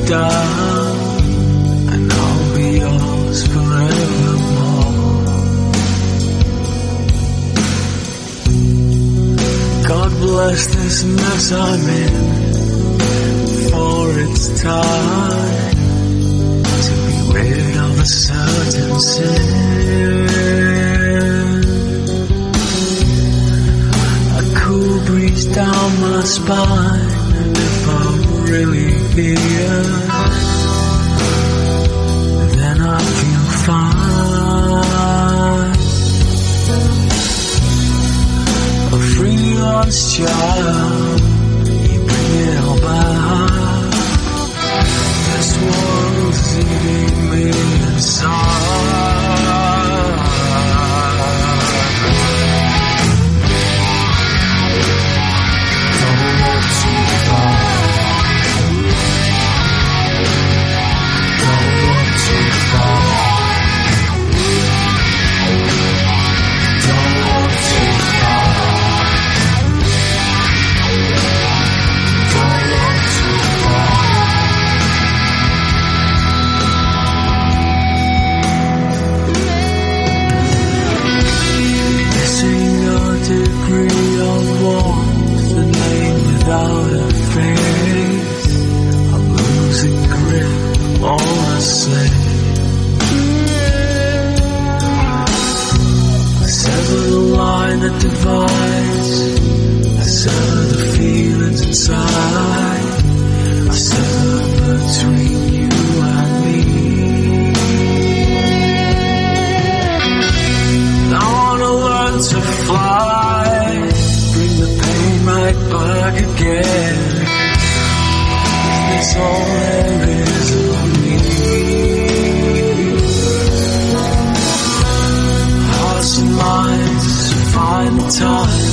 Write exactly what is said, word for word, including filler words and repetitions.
down, and I'll be yours forevermore. God bless this mess I'm in, for it's time to be rid of a certain sin. A cool breeze down my spine, and if I'm really here, then I feel fine. A freelance child, you bring it all back. This world's eating me inside. Don't look too far. Don't look too far. Don't look too far. Don't look too far. Missing a degree of warmth, the name without a face. I'm losing grip all the same. I sever the line that divides, I sever the feelings inside, I sever between you and me. I wanna learn to fly, bring the pain right back again. It's all there is of me. Hearts and minds find the time